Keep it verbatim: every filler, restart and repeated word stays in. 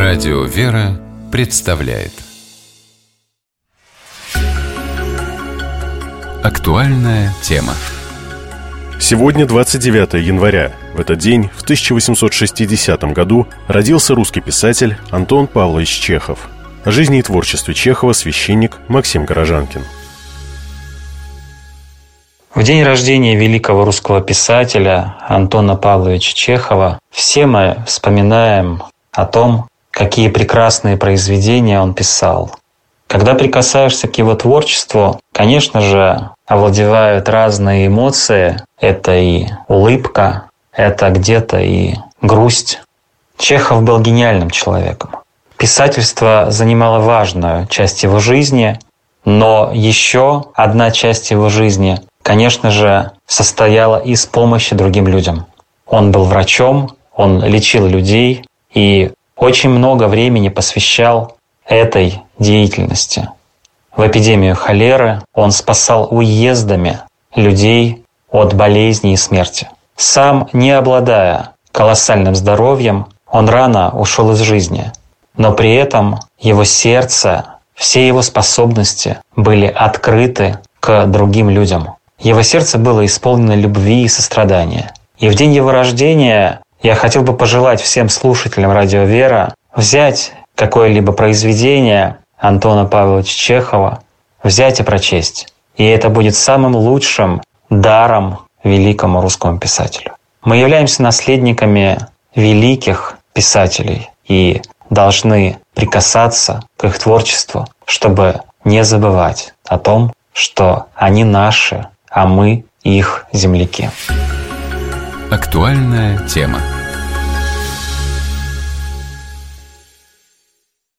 Радио «Вера» представляет актуальная тема. Сегодня двадцать девятое января. В этот день, в тысяча восемьсот шестидесятом году, родился русский писатель Антон Павлович Чехов. О жизни и творчестве Чехова священник Максим Горожанкин. В день рождения великого русского писателя Антона Павловича Чехова все мы вспоминаем о том, какие прекрасные произведения он писал. Когда прикасаешься к его творчеству, конечно же, овладевают разные эмоции. Это и улыбка, это где-то и грусть. Чехов был гениальным человеком. Писательство занимало важную часть его жизни, но еще одна часть его жизни, конечно же, состояла из помощи другим людям. Он был врачом, он лечил людей и очень много времени посвящал этой деятельности. В эпидемию холеры он спасал уездами людей от болезни и смерти. Сам, не обладая колоссальным здоровьем, он рано ушел из жизни, но при этом его сердце, все его способности были открыты к другим людям. Его сердце было исполнено любви и сострадания. И в день его рождения я хотел бы пожелать всем слушателям Радио «Вера» взять какое-либо произведение Антона Павловича Чехова, взять и прочесть. И это будет самым лучшим даром великому русскому писателю. Мы являемся наследниками великих писателей и должны прикасаться к их творчеству, чтобы не забывать о том, что они наши, а мы их земляки. Актуальная тема.